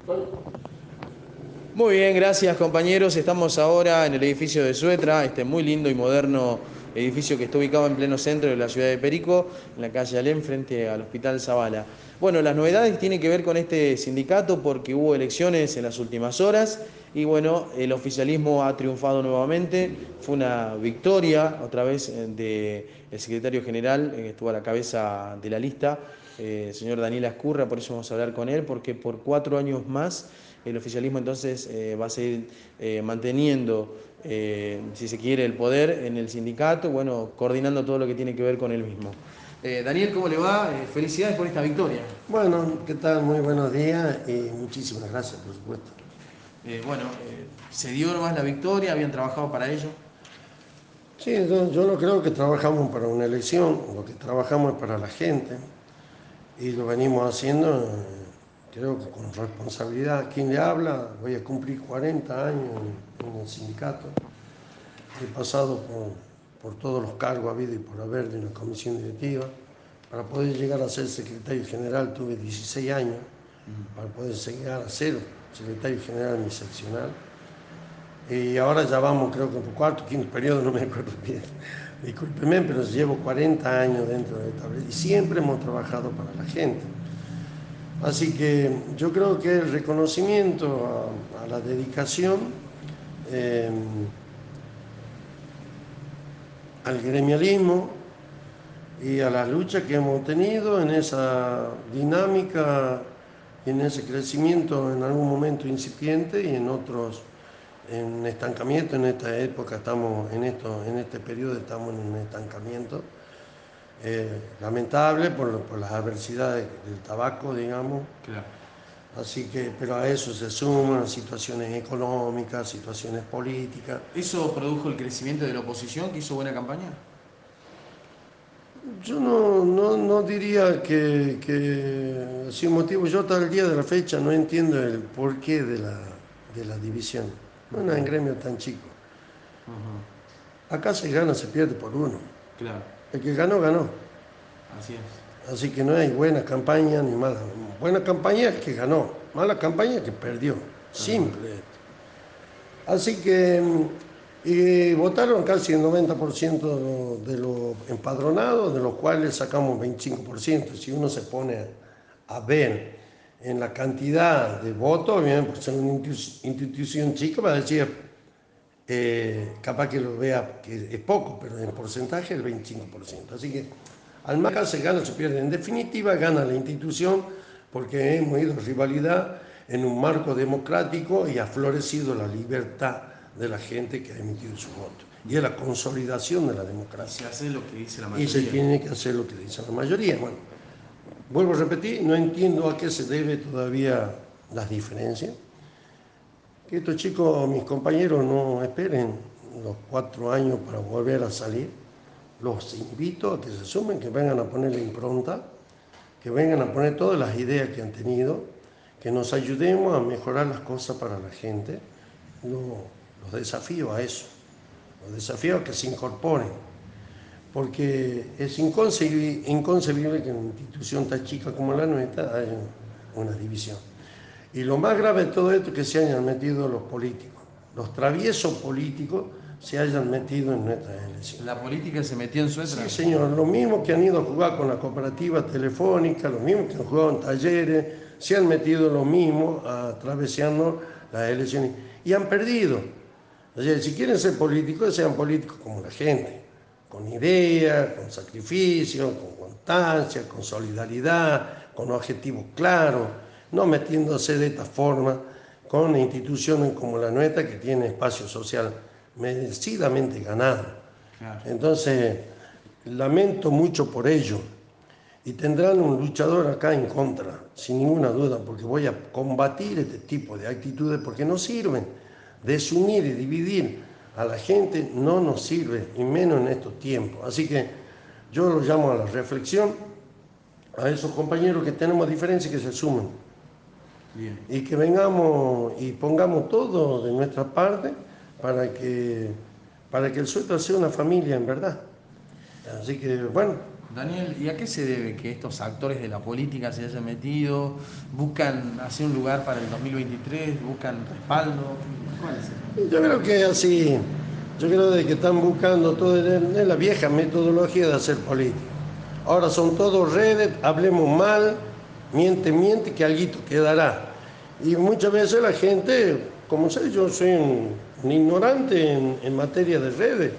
Muy bien, gracias compañeros. Estamos ahora en el edificio de Suetra, este muy lindo y moderno edificio que está ubicado en pleno centro de la ciudad de Perico, en la calle Alem, frente al Hospital Zavala. Bueno, las novedades tienen que ver con este sindicato porque hubo elecciones en las últimas horas y bueno, el oficialismo ha triunfado nuevamente. Fue una victoria otra vez del secretario general, que estuvo a la cabeza de la lista, señor Daniel Ascurra. Por eso vamos a hablar con él, porque por 4 años más el oficialismo entonces va a seguir manteniendo, si se quiere, el poder en el sindicato, bueno, coordinando todo lo que tiene que ver con él mismo. Daniel, ¿cómo le va? Felicidades por esta victoria. Bueno, ¿qué tal? Muy buenos días y muchísimas gracias, por supuesto. ¿Se dio nomás la victoria? ¿Habían trabajado para ello? Sí, yo no creo que trabajamos para una elección, lo que trabajamos es para la gente y lo venimos haciendo, creo que con responsabilidad. ¿Quién le habla? Voy a cumplir 40 años en el sindicato. He pasado por todos los cargos habidos y por haber de una comisión directiva. Para poder llegar a ser secretario general tuve 16 años, para poder llegar a ser secretario general de mi seccional. Y ahora ya vamos, creo que por cuarto, quinto periodo, no me acuerdo bien. Discúlpeme, pero llevo 40 años dentro de esta y siempre hemos trabajado para la gente. Así que yo creo que el reconocimiento a la dedicación, eh, al gremialismo y a las luchas que hemos tenido en esa dinámica y en ese crecimiento en algún momento incipiente y en otros en estancamiento. En esta época estamos, en este periodo estamos en un estancamiento lamentable por las adversidades del tabaco, digamos. Claro. Así que, pero a eso se suman situaciones económicas, situaciones políticas. ¿Eso produjo el crecimiento de la oposición, que hizo buena campaña? Yo no diría que sin motivo. Yo hasta el día de la fecha no entiendo el porqué de la división. No es un gremio tan chico. Acá se gana, se pierde por uno. Claro, El que ganó, ganó. así es. Así que no hay buena campaña ni mala. Buena campaña es el que ganó, mala campaña es el que perdió. Simple. Así que y votaron casi el 90% de los empadronados, de los cuales sacamos 25%. Si uno se pone a ver en la cantidad de votos, bien, pues en una institución chica va a decir, capaz que lo vea que es poco, pero en porcentaje el 25%. Así que al más se gana, se pierde. En definitiva, gana la institución porque hemos ido a rivalidad en un marco democrático y ha florecido la libertad de la gente que ha emitido su voto. Y es la consolidación de la Y democracia. se hace lo que dice la Y se mayoría. tiene que hacer lo que dice la mayoría. Bueno, vuelvo a repetir, no entiendo a qué se debe todavía las diferencias. Que estos chicos, mis compañeros, no esperen los 4 años para volver a salir. Los invito a que se sumen, que vengan a poner la impronta, que vengan a poner todas las ideas que han tenido, que nos ayudemos a mejorar las cosas para la gente. Los desafío a eso, los desafío a que se incorporen, porque es inconcebible que en una institución tan chica como la nuestra haya una división. Y lo más grave de todo esto es que se hayan metido los políticos, los traviesos políticos se hayan metido en nuestras elecciones. ¿La política se metió en Suetra? Sí, señor, los mismos que han ido a jugar con la cooperativa telefónica, los mismos que han jugado en talleres, se han metido los mismos atravesando las elecciones y han perdido. O sea, si quieren ser políticos, sean políticos como la gente, con ideas, con sacrificio, con constancia, con solidaridad, con objetivos claros, no metiéndose de esta forma con instituciones como la nuestra que tiene espacio social merecidamente ganado. Claro. Entonces, lamento mucho por ello. Y tendrán un luchador acá en contra, sin ninguna duda, porque voy a combatir este tipo de actitudes porque no sirven. Desunir y dividir a la gente no nos sirve, y menos en estos tiempos. Así que yo los llamo a la reflexión, a esos compañeros que tenemos diferencias que se sumen. Bien. Y que vengamos y pongamos todo de nuestra parte para que el Suetra sea una familia en verdad. Así que, bueno, Daniel, ¿y a qué se debe que estos actores de la política se hayan metido? ¿Buscan hacer un lugar para el 2023? ¿Buscan respaldo? ¿Cuál es Yo creo que así, yo creo de que están buscando todo en la vieja metodología de hacer política. Ahora son todos redes, hablemos mal, miente, que alguito quedará. Y muchas veces la gente, como sé, yo soy un ignorante en materia de redes.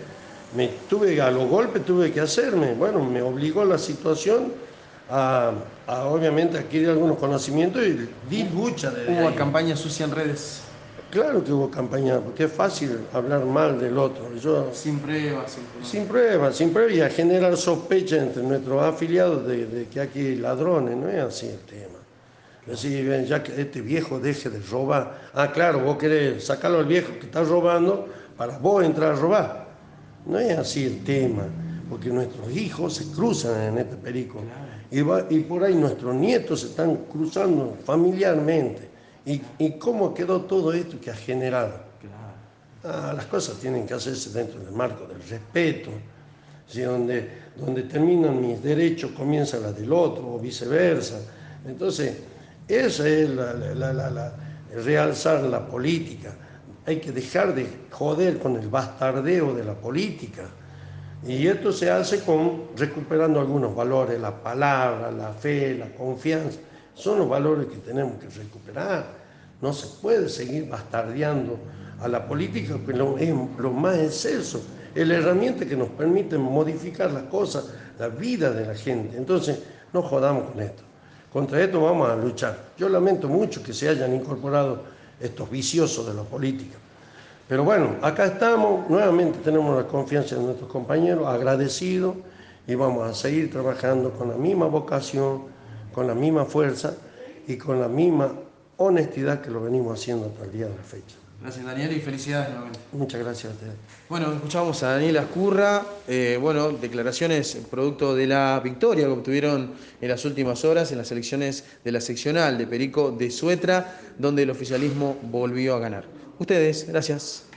A los golpes tuve que hacerme. Bueno, me obligó la situación a, obviamente adquirir algunos conocimientos y di lucha desde ¿Hubo ahí. campaña sucia en redes? Claro que hubo campaña, porque es fácil hablar mal del otro. Sin pruebas, Sin prueba y a generar sospecha entre nuestros afiliados de que aquí hay ladrones, no es así el tema. Es decir, ya que este viejo deje de robar. Ah, claro, vos querés sacarlo al viejo que está robando para vos entrar a robar. No es así el tema, porque nuestros hijos se cruzan en este perico y por ahí nuestros nietos se están cruzando familiarmente. ¿Y cómo quedó todo esto que ha generado? Las cosas tienen que hacerse dentro del marco del respeto, ¿sí? Donde terminan mis derechos comienza la del otro o viceversa. Entonces, esa es realzar la política. Hay que dejar de joder con el bastardeo de la política. Y esto se hace recuperando algunos valores, la palabra, la fe, la confianza. Son los valores que tenemos que recuperar. No se puede seguir bastardeando a la política, que es lo más excelso, es la herramienta que nos permite modificar las cosas, la vida de la gente. Entonces, no jodamos con esto. Contra esto vamos a luchar. Yo lamento mucho que se hayan incorporado estos viciosos de la política. Pero bueno, acá estamos, nuevamente tenemos la confianza de nuestros compañeros, agradecidos, y vamos a seguir trabajando con la misma vocación, con la misma fuerza y con la misma honestidad que lo venimos haciendo hasta el día de la fecha. Gracias, Daniel, y felicidades nuevamente. Muchas gracias a ustedes. Bueno, escuchamos a Daniel Ascurra, declaraciones producto de la victoria que obtuvieron en las últimas horas en las elecciones de la seccional de Perico de Suetra, donde el oficialismo volvió a ganar. Ustedes, gracias.